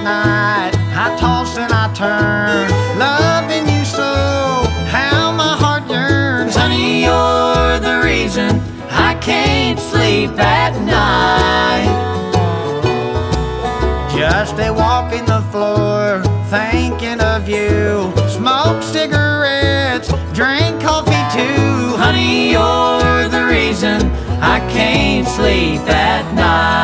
night. I toss and I turn, loving you so, how my heart yearns. Honey, you're the reason I can't sleep at night. Just a walking the floor, thinking of you. Smoke cigarettes, drink coffee too. Honey, you're the reason I can't sleep at night.